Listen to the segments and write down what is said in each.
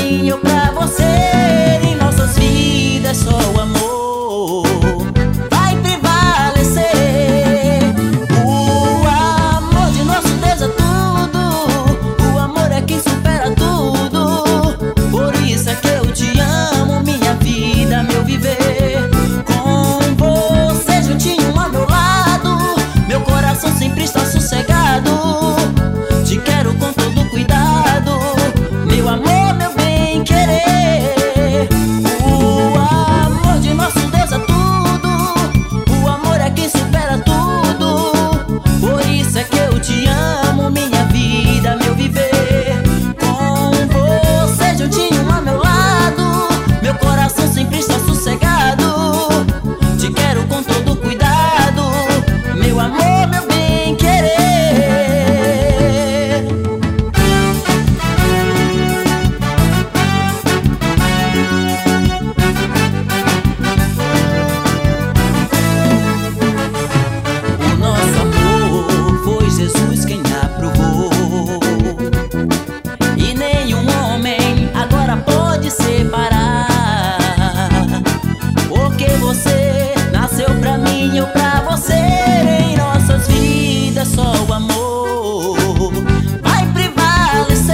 mim, eu pra você. Em nossas vidas só o amor vai prevalecer. O amor de nosso Deus é tudo. O amor é quem supera tudo. Por isso é que eu te amo, minha vida, meu viver. Com você juntinho ao meu lado, meu coração sempre está sossegado. Te quero com todo cuidado, meu amor, meu bem querer. O amor de nosso Deus é tudo. O amor é quem supera tudo. Por isso é que eu te amo, minha vida, meu viver. Com você juntinho ao meu lado, meu coração sempre está sossegado. Te quero com todo cuidado, meu amor, meu bem querer. O nosso amor foi Jesus quem aprovou, e nenhum homem agora pode separar. Porque você nasceu pra mim, eu pra você. Em nossas vidas só o amor vai prevalecer.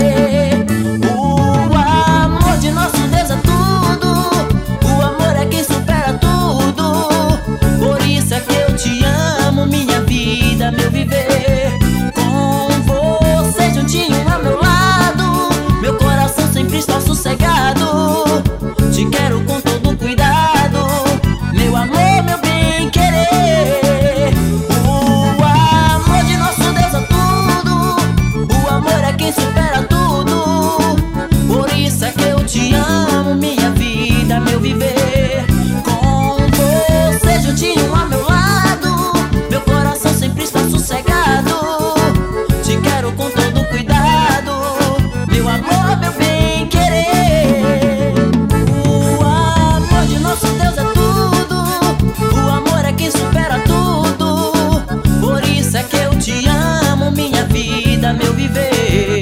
O amor de nosso Deus é tudo. O amor é quem supera tudo. Por isso é que eu te amo, minha vida, meu viver. Com você juntinho ao meu lado, meu coração sempre está sossegado. Te quero com todo cuidado, meu amor, meu bem querer. O amor de nosso Deus é tudo. O amor é quem supera tudo. Por isso é que eu te amo, minha vida, meu viver. Com você juntinho ao meu lado, meu coração sempre está sossegado. Te quero com todo cuidado, meu amor, meu bem querer. O amor de nosso Deus é tudo. O amor é quem supera tudo. Por isso é que eu te amo, minha vida, meu viver.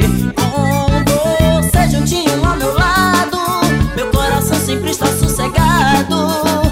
Com você juntinho ao meu lado, meu coração sempre está sossegado.